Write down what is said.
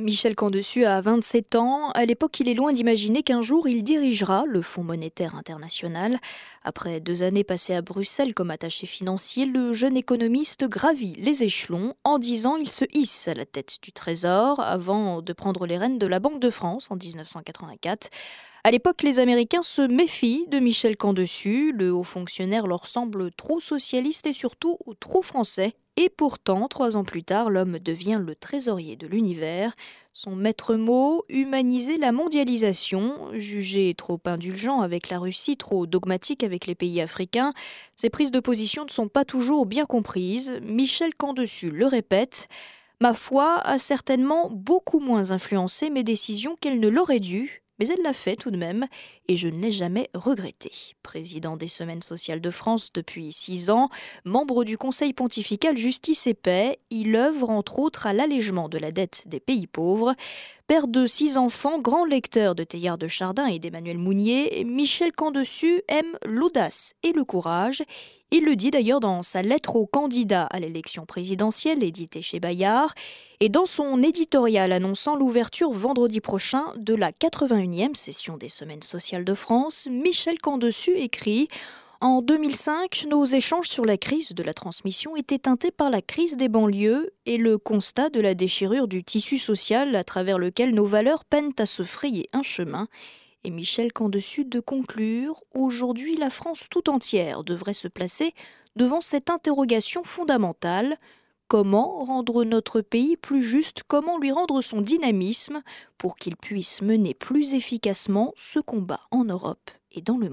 Michel Camdessus a 27 ans. À l'époque, il est loin d'imaginer qu'un jour, il dirigera le Fonds monétaire international. Après 2 années passées à Bruxelles comme attaché financier, le jeune économiste gravit les échelons. En 10 ans, il se hisse à la tête du Trésor avant de prendre les rênes de la Banque de France en 1984. À l'époque, les Américains se méfient de Michel Camdessus. Le haut fonctionnaire leur semble trop socialiste et surtout trop français. Et pourtant, 3 ans plus tard, l'homme devient le trésorier de l'univers. Son maître mot, humaniser la mondialisation. Jugé trop indulgent avec la Russie, trop dogmatique avec les pays africains, ses prises de position ne sont pas toujours bien comprises. Michel Camdessus le répète. Ma foi a certainement beaucoup moins influencé mes décisions qu'elle ne l'aurait dû. Mais elle l'a fait tout de même, et je ne l'ai jamais regretté. Président des Semaines sociales de France depuis 6 ans, membre du Conseil pontifical Justice et Paix, il œuvre entre autres à l'allègement de la dette des pays pauvres. Père de 6 enfants, grand lecteur de Teilhard de Chardin et d'Emmanuel Mounier, Michel Camdessus aime l'audace et le courage. Il le dit d'ailleurs dans sa lettre au candidat à l'élection présidentielle éditée chez Bayard et dans son éditorial annonçant l'ouverture vendredi prochain de la 81e session des Semaines sociales de France. Michel Camdessus écrit « En 2005, nos échanges sur la crise de la transmission étaient teintés par la crise des banlieues et le constat de la déchirure du tissu social à travers lequel nos valeurs peinent à se frayer un chemin. » Et Michel Camdessus de conclure « Aujourd'hui, la France tout entière devrait se placer devant cette interrogation fondamentale. Comment rendre notre pays plus juste? Comment lui rendre son dynamisme pour qu'il puisse mener plus efficacement ce combat en Europe et dans le monde ?»